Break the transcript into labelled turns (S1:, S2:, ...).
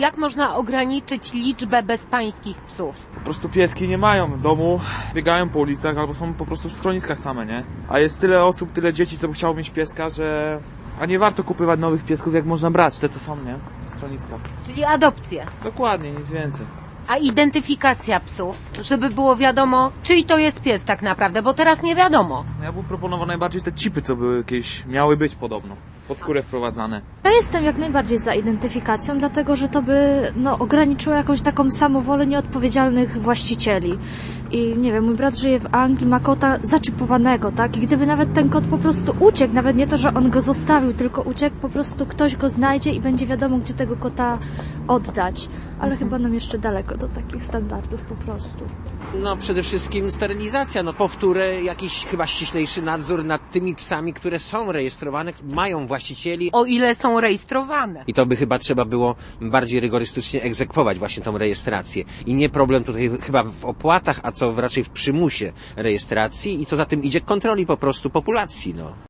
S1: Jak można ograniczyć liczbę bezpańskich psów?
S2: Po prostu pieski nie mają domu, biegają po ulicach albo są po prostu w schroniskach same, nie? A jest tyle osób, tyle dzieci, co by chciało mieć pieska, że... A nie warto kupywać nowych piesków, jak można brać te, co są, nie? W schroniskach.
S1: Czyli adopcje.
S2: Dokładnie, nic więcej.
S1: A identyfikacja psów, żeby było wiadomo, czyj to jest pies tak naprawdę, bo teraz nie wiadomo.
S2: Ja bym proponował najbardziej te chipy, co były jakieś, miały być podobno, pod skórę wprowadzane.
S3: Ja jestem jak najbardziej za identyfikacją, dlatego że to by ograniczyło jakąś taką samowolę nieodpowiedzialnych właścicieli. I nie wiem, mój brat żyje w Anglii, ma kota zaczipowanego, tak? I gdyby nawet ten kot po prostu uciekł, nawet nie to, że on go zostawił, tylko uciekł, po prostu ktoś go znajdzie i będzie wiadomo, gdzie tego kota oddać. Ale chyba nam jeszcze daleko do takich standardów po prostu.
S4: No przede wszystkim sterylizacja, powtórę jakiś chyba ściślejszy nadzór nad tymi psami, które są rejestrowane, mają właścicieli.
S1: O ile są rejestrowane.
S4: I to by chyba trzeba było bardziej rygorystycznie egzekwować właśnie tą rejestrację. I nie problem tutaj chyba w opłatach, a co raczej w przymusie rejestracji i co za tym idzie kontroli po prostu populacji,